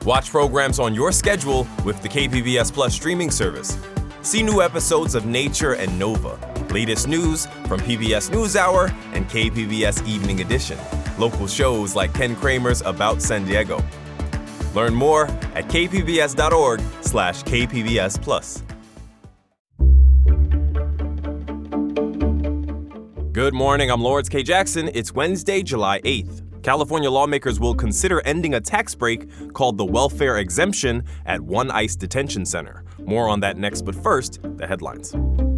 Watch programs on your schedule with the KPBS Plus streaming service. See new episodes of Nature and Nova, latest news from PBS NewsHour and KPBS Evening Edition, local shows like Ken Kramer's About San Diego. Learn more at kpbs.org/KPBS Plus. Good morning, I'm Lawrence K. Jackson. It's Wednesday, July 8th. California lawmakers will consider ending a tax break called the welfare exemption at one ICE detention center. More on that next, but first, the headlines.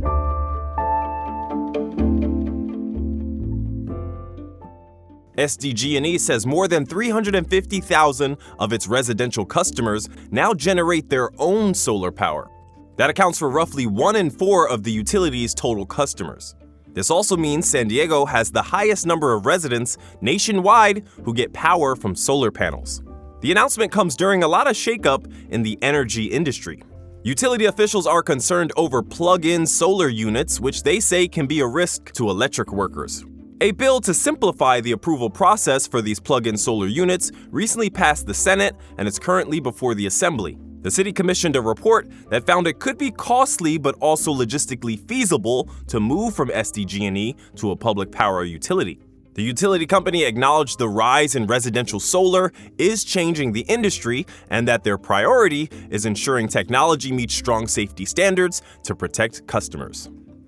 SDG&E says more than 350,000 of its residential customers now generate their own solar power. That accounts for roughly 1 in 4 of the utility's total customers. This also means San Diego has the highest number of residents nationwide who get power from solar panels. The announcement comes during a lot of shakeup in the energy industry. Utility officials are concerned over plug-in solar units, which they say can be a risk to electric workers. A bill to simplify the approval process for these plug-in solar units recently passed the Senate and is currently before the Assembly. The city commissioned a report that found it could be costly but also logistically feasible to move from SDG&E to a public power utility. The utility company acknowledged the rise in residential solar is changing the industry and that their priority is ensuring technology meets strong safety standards to protect customers.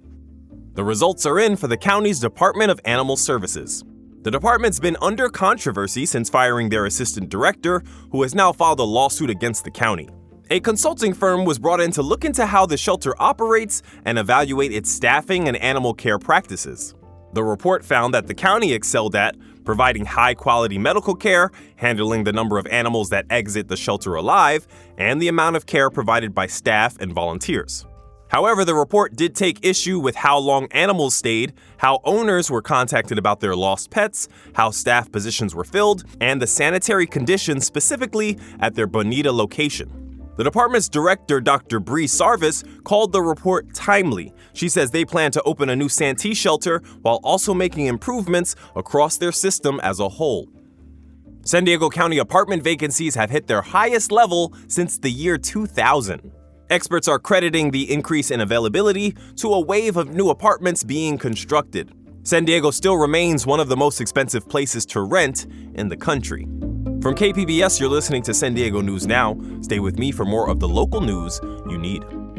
The results are in for the county's Department of Animal Services. The department's been under controversy since firing their assistant director, who has now filed a lawsuit against the county. A consulting firm was brought in to look into how the shelter operates and evaluate its staffing and animal care practices. The report found that the county excelled at providing high-quality medical care, handling the number of animals that exit the shelter alive, and the amount of care provided by staff and volunteers. However, the report did take issue with how long animals stayed, how owners were contacted about their lost pets, how staff positions were filled, and the sanitary conditions specifically at their Bonita location. The department's director, Dr. Bree Sarvis, called the report timely. She says they plan to open a new Santee shelter while also making improvements across their system as a whole. San Diego County apartment vacancies have hit their highest level since the year 2000. Experts are crediting the increase in availability to a wave of new apartments being constructed. San Diego still remains one of the most expensive places to rent in the country. From KPBS, you're listening to San Diego News Now. Stay with me for more of the local news you need.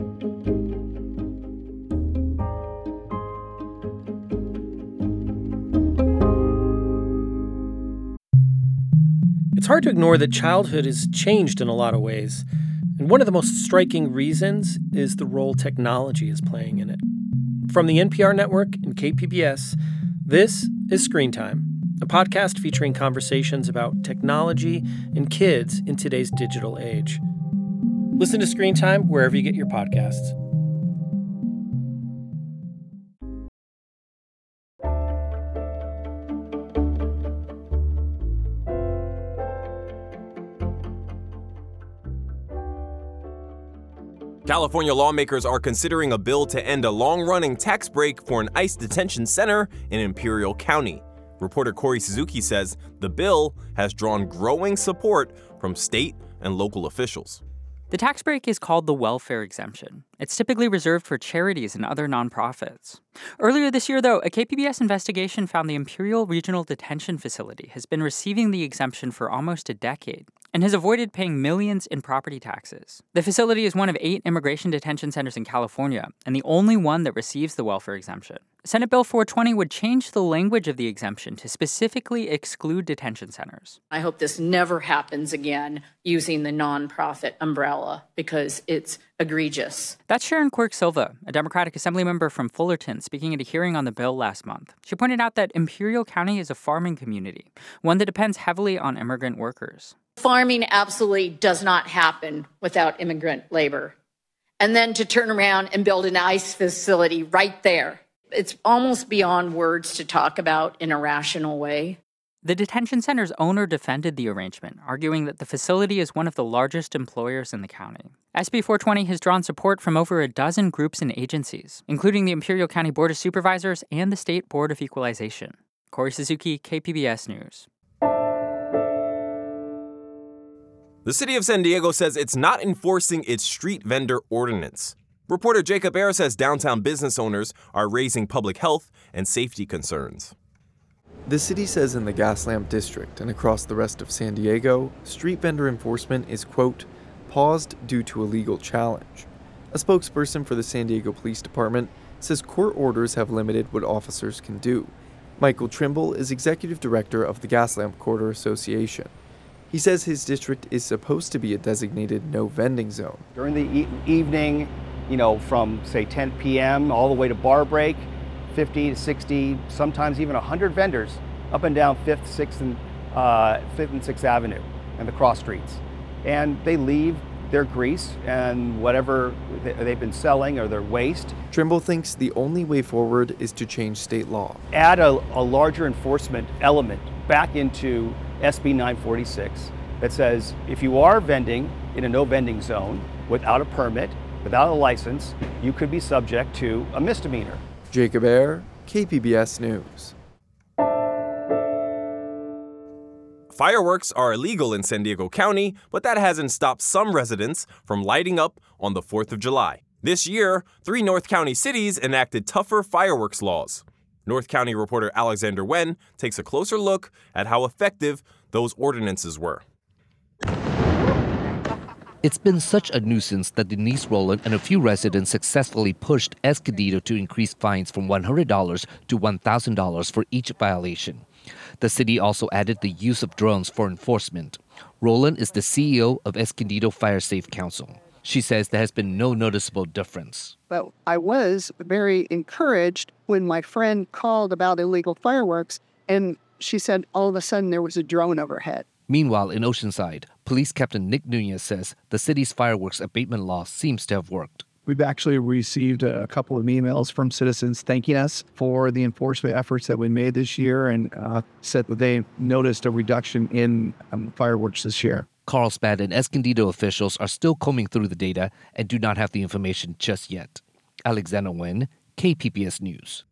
It's hard to ignore that childhood has changed in a lot of ways. And one of the most striking reasons is the role technology is playing in it. From the NPR network and KPBS, this is Screen Time, a podcast featuring conversations about technology and kids in today's digital age. Listen to Screen Time wherever you get your podcasts. California lawmakers are considering a bill to end a long-running tax break for an ICE detention center in Imperial County. Reporter Corey Suzuki says the bill has drawn growing support from state and local officials. The tax break is called the welfare exemption. It's typically reserved for charities and other nonprofits. Earlier this year, though, a KPBS investigation found the Imperial Regional Detention Facility has been receiving the exemption for almost a decade and has avoided paying millions in property taxes. The facility is one of 8 immigration detention centers in California and the only one that receives the welfare exemption. Senate Bill 420 would change the language of the exemption to specifically exclude detention centers. I hope this never happens again using the nonprofit umbrella because it's egregious. That's Sharon Quirk-Silva, a Democratic Assembly member from Fullerton, speaking at a hearing on the bill last month. She pointed out that Imperial County is a farming community, one that depends heavily on immigrant workers. Farming absolutely does not happen without immigrant labor. And then to turn around and build an ICE facility right there. It's almost beyond words to talk about in a rational way. The detention center's owner defended the arrangement, arguing that the facility is one of the largest employers in the county. SB 420 has drawn support from over a dozen groups and agencies, including the Imperial County Board of Supervisors and the State Board of Equalization. Corey Suzuki, KPBS News. The city of San Diego says it's not enforcing its street vendor ordinance. Reporter Jacob Ayers says downtown business owners are raising public health and safety concerns. The city says in the Gaslamp district and across the rest of San Diego, street vendor enforcement is, quote, paused due to a legal challenge. A spokesperson for the San Diego Police Department says court orders have limited what officers can do. Michael Trimble is executive director of the Gaslamp Quarter Association. He says his district is supposed to be a designated no vending zone. During the evening, from say 10 p.m. all the way to bar break, 50 to 60, sometimes even 100 vendors up and down 5th, 6th, and 5th and 6th Avenue and the cross streets. And they leave their grease and whatever they've been selling or their waste. Trimble thinks the only way forward is to change state law. Add a larger enforcement element back into SB 946 that says if you are vending in a no vending zone without a permit, without a license, you could be subject to a misdemeanor. Jacob Ayer, KPBS News. Fireworks are illegal in San Diego County, but that hasn't stopped some residents from lighting up on the 4th of July. This year, 3 North County cities enacted tougher fireworks laws. North County reporter Alexander Wen takes a closer look at how effective those ordinances were. It's been such a nuisance that Denise Rowland and a few residents successfully pushed Escondido to increase fines from $100 to $1,000 for each violation. The city also added the use of drones for enforcement. Rowland is the CEO of Escondido Fire Safe Council. She says there has been no noticeable difference. But I was very encouraged when my friend called about illegal fireworks, and she said all of a sudden there was a drone overhead. Meanwhile, in Oceanside, Police Captain Nick Nunez says the city's fireworks abatement law seems to have worked. We've actually received a couple of emails from citizens thanking us for the enforcement efforts that we made this year and said that they noticed a reduction in fireworks this year. Carlsbad and Escondido officials are still combing through the data and do not have the information just yet. Alexander Wen, KPBS News.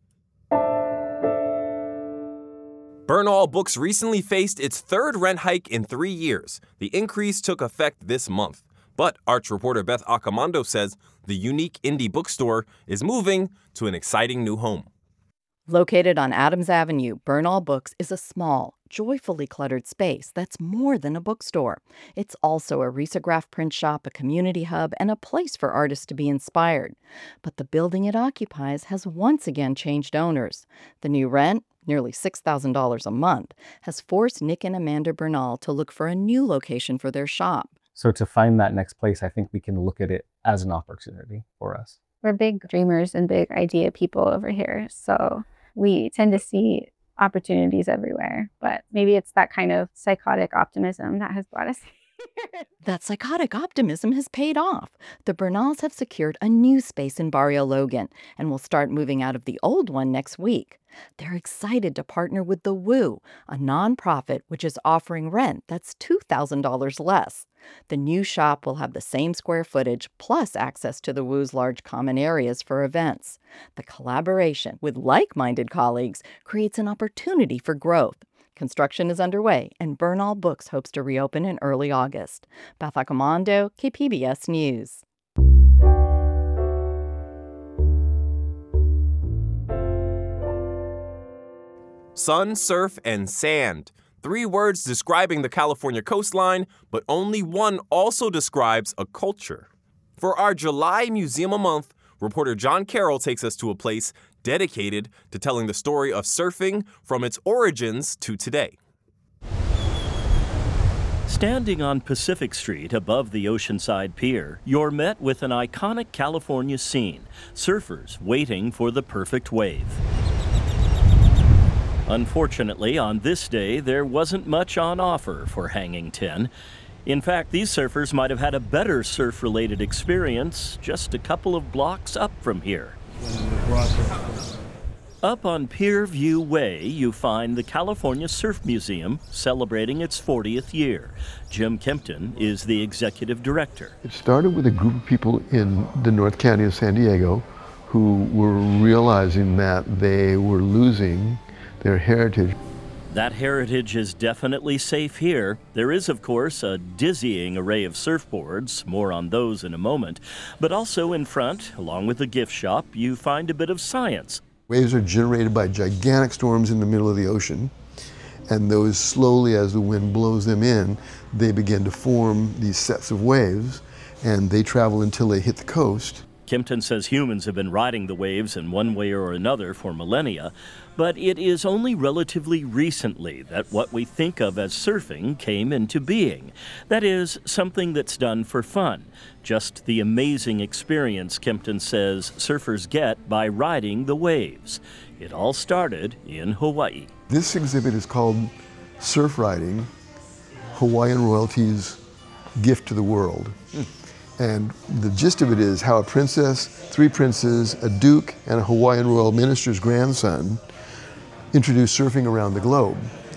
Bernal Books recently faced its 3rd rent hike in 3 years. The increase took effect this month. But arts reporter Beth Accomando says the unique indie bookstore is moving to an exciting new home. Located on Adams Avenue, Bernal Books is a small, joyfully cluttered space that's more than a bookstore. It's also a risograph print shop, a community hub, and a place for artists to be inspired. But the building it occupies has once again changed owners. The new rent, nearly $6,000 a month, has forced Nick and Amanda Bernal to look for a new location for their shop. So to find that next place, I think we can look at it as an opportunity for us. We're big dreamers and big idea people over here. So we tend to see opportunities everywhere. But maybe it's that kind of psychotic optimism that has brought us here. That psychotic optimism has paid off. The Bernals have secured a new space in Barrio Logan and will start moving out of the old one next week. They're excited to partner with The Woo, a nonprofit which is offering rent that's $2,000 less. The new shop will have the same square footage plus access to The Woo's large common areas for events. The collaboration with like-minded colleagues creates an opportunity for growth. Construction is underway, and Bernal Books hopes to reopen in early August. Beth Accomando, KPBS News. Sun, surf, and sand. 3 words describing the California coastline, but only one also describes a culture. For our July Museum a Month, reporter John Carroll takes us to a place dedicated to telling the story of surfing from its origins to today. Standing on Pacific Street above the Oceanside Pier, you're met with an iconic California scene, surfers waiting for the perfect wave. Unfortunately, on this day, there wasn't much on offer for Hanging Ten. In fact, these surfers might have had a better surf-related experience just a couple of blocks up from here. Up on Pier View Way, you find the California Surf Museum celebrating its 40th year. Jim Kempton is the executive director. It started with a group of people in the North County of San Diego who were realizing that they were losing their heritage. That heritage is definitely safe here. There is, of course, a dizzying array of surfboards, more on those in a moment, but also in front, along with the gift shop, you find a bit of science. Waves are generated by gigantic storms in the middle of the ocean, and those slowly, as the wind blows them in, they begin to form these sets of waves, and they travel until they hit the coast. Kimpton says humans have been riding the waves in one way or another for millennia, but it is only relatively recently that what we think of as surfing came into being. That is, something that's done for fun. Just the amazing experience, Kimpton says, surfers get by riding the waves. It all started in Hawaii. This exhibit is called Surf Riding, Hawaiian Royalty's Gift to the World. And the gist of it is how a princess, 3 princes, a duke, and a Hawaiian royal minister's grandson introduced surfing around the globe.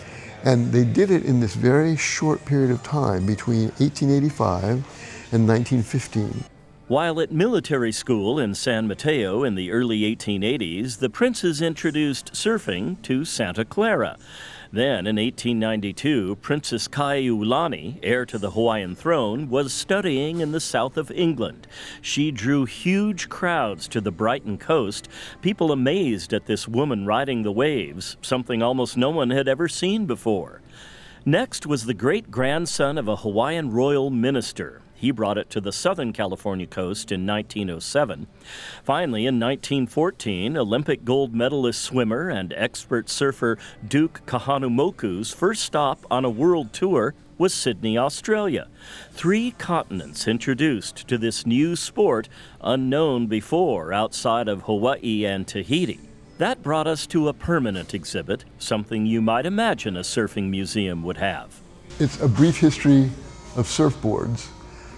And they did it in this very short period of time between 1885 and 1915. While at military school in San Mateo in the early 1880s, the princes introduced surfing to Santa Clara. Then, in 1892, Princess Kaiulani, heir to the Hawaiian throne, was studying in the south of England. She drew huge crowds to the Brighton coast, people amazed at this woman riding the waves, something almost no one had ever seen before. Next was the great-grandson of a Hawaiian royal minister. He brought it to the Southern California coast in 1907. Finally, in 1914, Olympic gold medalist swimmer and expert surfer Duke Kahanamoku's first stop on a world tour was Sydney, Australia. 3 continents introduced to this new sport, unknown before outside of Hawaii and Tahiti. That brought us to a permanent exhibit, something you might imagine a surfing museum would have. It's a brief history of surfboards.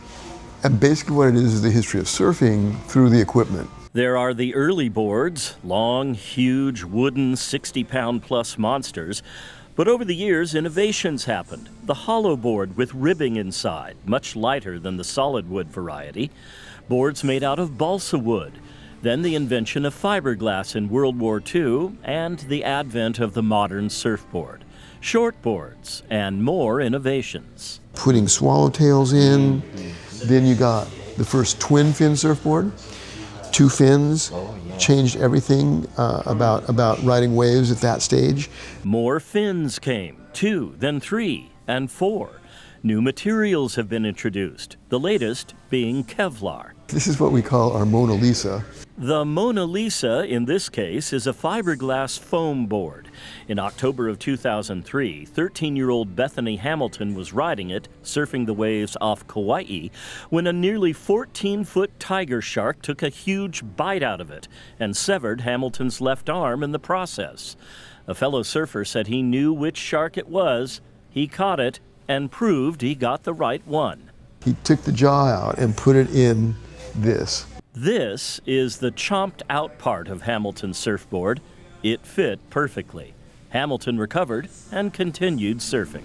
And basically what it is the history of surfing through the equipment. There are the early boards, long, huge, wooden, 60-pound-plus monsters. But over the years, innovations happened. The hollow board with ribbing inside, much lighter than the solid wood variety. Boards made out of balsa wood. Then the invention of fiberglass in World War II, and the advent of the modern surfboard. Shortboards, and more innovations. Putting swallowtails in. Then you got the first twin fin surfboard, 2 fins, changed everything about riding waves at that stage. More fins came, 2, then 3, and 4. New materials have been introduced, the latest being Kevlar. This is what we call our Mona Lisa. The Mona Lisa, in this case, is a fiberglass foam board. In October of 2003, 13-year-old Bethany Hamilton was riding it, surfing the waves off Kauai, when a nearly 14-foot tiger shark took a huge bite out of it and severed Hamilton's left arm in the process. A fellow surfer said he knew which shark it was, he caught it, and proved he got the right one. He took the jaw out and put it in this. This is the chomped out part of Hamilton's surfboard. It fit perfectly. Hamilton recovered and continued surfing.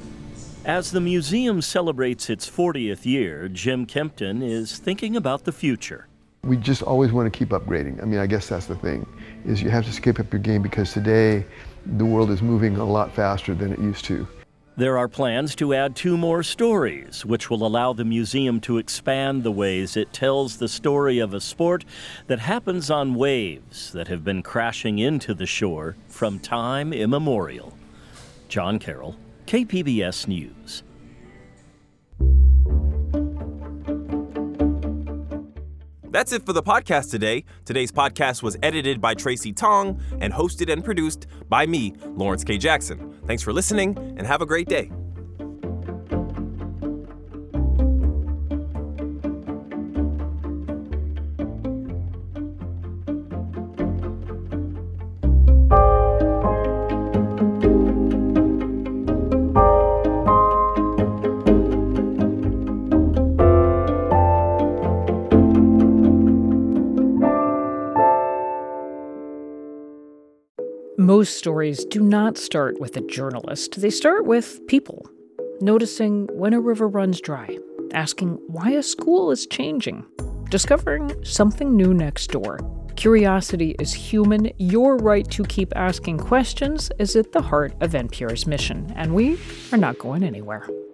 As the museum celebrates its 40th year, Jim Kimpton is thinking about the future. We just always want to keep upgrading. I mean, I guess that's the thing, is you have to skip up your game because today the world is moving a lot faster than it used to. There are plans to add 2 more stories, which will allow the museum to expand the ways it tells the story of a sport that happens on waves that have been crashing into the shore from time immemorial. John Carroll, KPBS News. That's it for the podcast today. Today's podcast was edited by Tracy Tong and hosted and produced by me, Lawrence K. Jackson. Thanks for listening and have a great day. Most stories do not start with a journalist. They start with people, noticing when a river runs dry, asking why a school is changing, discovering something new next door. Curiosity is human. Your right to keep asking questions is at the heart of NPR's mission, and we are not going anywhere.